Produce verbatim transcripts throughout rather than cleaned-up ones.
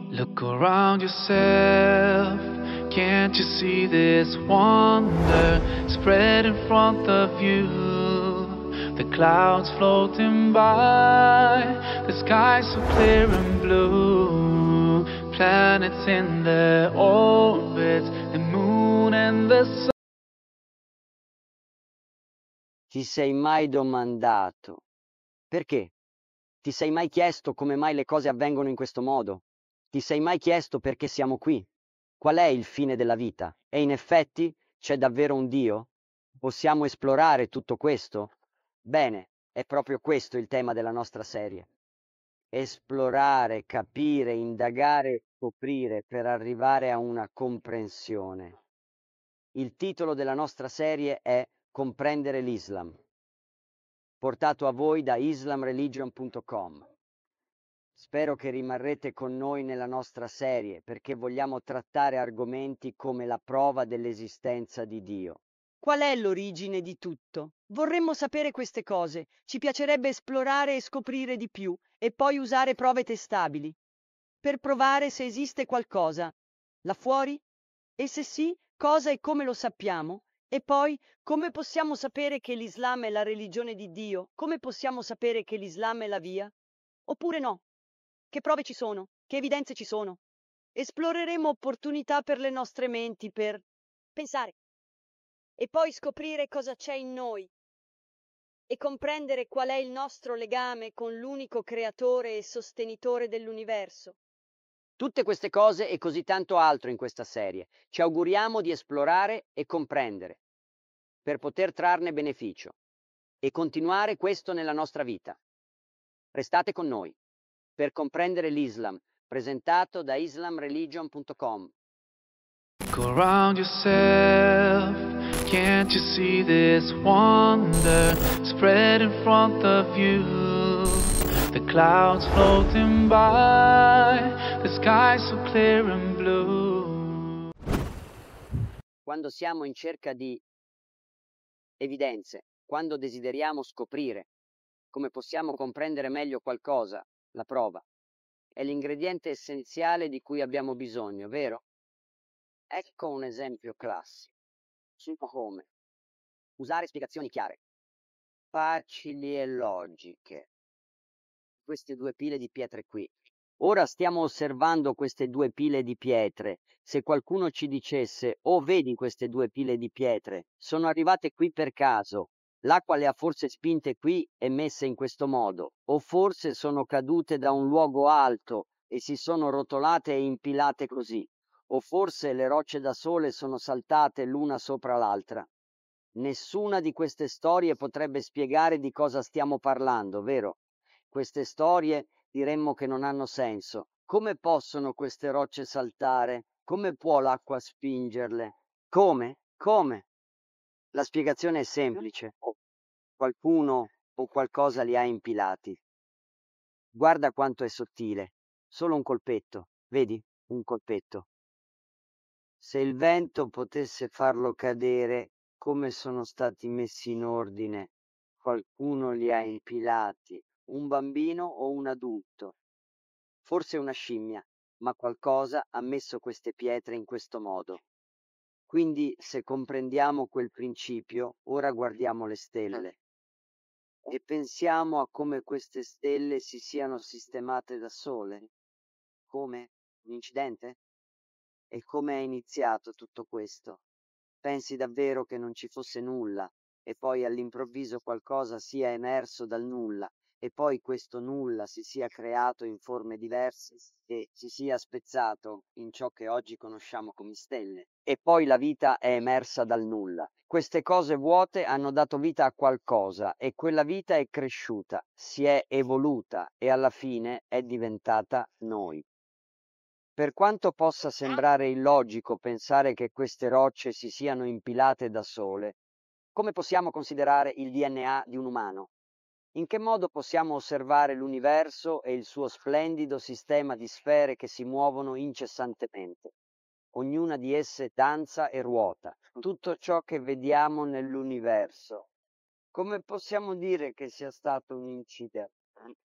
Look around yourself, can't you see this wonder spread in front of you? The clouds floating by, the sky so clear and blue, planets in their orbits, the moon and the sun. Ti sei mai domandato perché? Ti sei mai chiesto come mai le cose avvengono in questo modo? Ti sei mai chiesto perché siamo qui? Qual è il fine della vita? E in effetti c'è davvero un Dio? Possiamo esplorare tutto questo? Bene, è proprio questo il tema della nostra serie. Esplorare, capire, indagare, scoprire per arrivare a una comprensione. Il titolo della nostra serie è Comprendere l'Islam, portato a voi da islam religion punto com. Spero che rimarrete con noi nella nostra serie perché vogliamo trattare argomenti come la prova dell'esistenza di Dio. Qual è l'origine di tutto? Vorremmo sapere queste cose, ci piacerebbe esplorare e scoprire di più e poi usare prove testabili per provare se esiste qualcosa là fuori e se sì, cosa e come lo sappiamo. E poi, come possiamo sapere che l'Islam è la religione di Dio? Come possiamo sapere che l'Islam è la via? Oppure no? Che prove ci sono? Che evidenze ci sono? Esploreremo opportunità per le nostre menti, per pensare e poi scoprire cosa c'è in noi e comprendere qual è il nostro legame con l'unico creatore e sostenitore dell'universo. Tutte queste cose e così tanto altro in questa serie. Ci auguriamo di esplorare e comprendere, per poter trarne beneficio e continuare questo nella nostra vita. Restate con noi per comprendere l'Islam, presentato da islam religion punto com. Look around yourself, can't you see this wonder spread in front of you? The clouds floating by, the sky so clear and blue. Quando siamo in cerca di evidenze, quando desideriamo scoprire come possiamo comprendere meglio qualcosa, la prova è l'ingrediente essenziale di cui abbiamo bisogno, vero? Ecco un esempio classico su come usare spiegazioni chiare, facili e logiche. Queste due pile di pietre qui. Ora stiamo osservando queste due pile di pietre. Se qualcuno ci dicesse, oh vedi queste due pile di pietre, sono arrivate qui per caso, l'acqua le ha forse spinte qui e messe in questo modo, o forse sono cadute da un luogo alto e si sono rotolate e impilate così, o forse le rocce da sole sono saltate l'una sopra l'altra. Nessuna di queste storie potrebbe spiegare di cosa stiamo parlando, vero? Queste storie diremmo che non hanno senso. Come possono queste rocce saltare? Come può l'acqua spingerle? Come? Come? La spiegazione è semplice. Qualcuno o qualcosa li ha impilati. Guarda quanto è sottile. Solo un colpetto. Vedi? Un colpetto. Se il vento potesse farlo cadere come sono stati messi in ordine, qualcuno li ha impilati. Un bambino o un adulto, forse una scimmia, ma qualcosa ha messo queste pietre in questo modo. Quindi, se comprendiamo quel principio, ora guardiamo le stelle e pensiamo a come queste stelle si siano sistemate da sole. Come? Un incidente? E come è iniziato tutto questo? Pensi davvero che non ci fosse nulla e poi all'improvviso qualcosa sia emerso dal nulla e poi questo nulla si sia creato in forme diverse e si sia spezzato in ciò che oggi conosciamo come stelle? E poi la vita è emersa dal nulla. Queste cose vuote hanno dato vita a qualcosa e quella vita è cresciuta, si è evoluta e alla fine è diventata noi. Per quanto possa sembrare illogico pensare che queste rocce si siano impilate da sole, come possiamo considerare il D N A di un umano? In che modo possiamo osservare l'universo e il suo splendido sistema di sfere che si muovono incessantemente? Ognuna di esse danza e ruota, tutto ciò che vediamo nell'universo. Come possiamo dire che sia stato un incidente?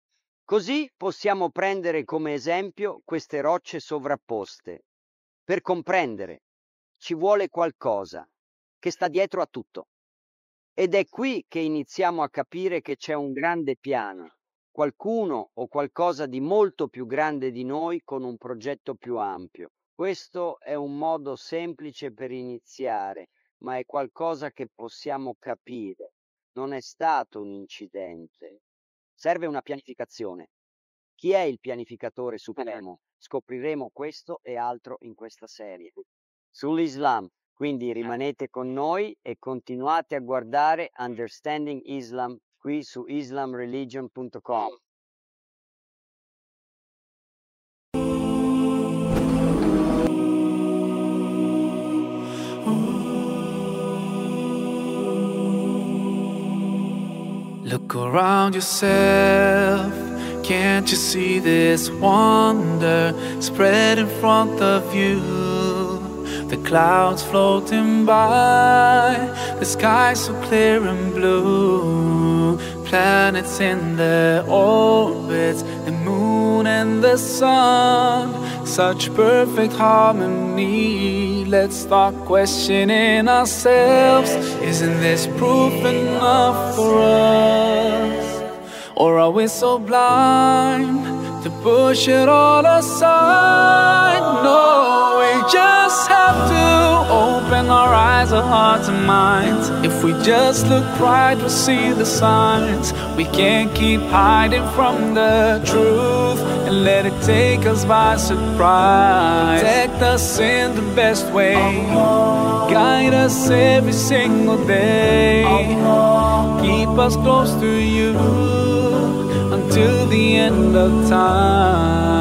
Così possiamo prendere come esempio queste rocce sovrapposte. Per comprendere ci vuole qualcosa che sta dietro a tutto. Ed è qui che iniziamo a capire che c'è un grande piano, qualcuno o qualcosa di molto più grande di noi con un progetto più ampio. Questo è un modo semplice per iniziare, ma è qualcosa che possiamo capire. Non è stato un incidente. Serve una pianificazione. Chi è il pianificatore supremo? Scopriremo questo e altro in questa serie. Sull'Islam, quindi rimanete con noi e continuate a guardare Understanding Islam qui su islam religion punto com. Look around yourself, can't you see this wonder spread in front of you? The clouds floating by, the sky so clear and blue, planets in their orbits, the moon and the sun, such perfect harmony. Let's start questioning ourselves. Isn't this proof enough for us? Or are we so blind to push it all aside? No, we just have to open our eyes, our hearts and minds. If we just look right, we'll see the signs. We can't keep hiding from the truth and let it take us by surprise. Protect us in the best way, guide us every single day, keep us close to you until the end of time.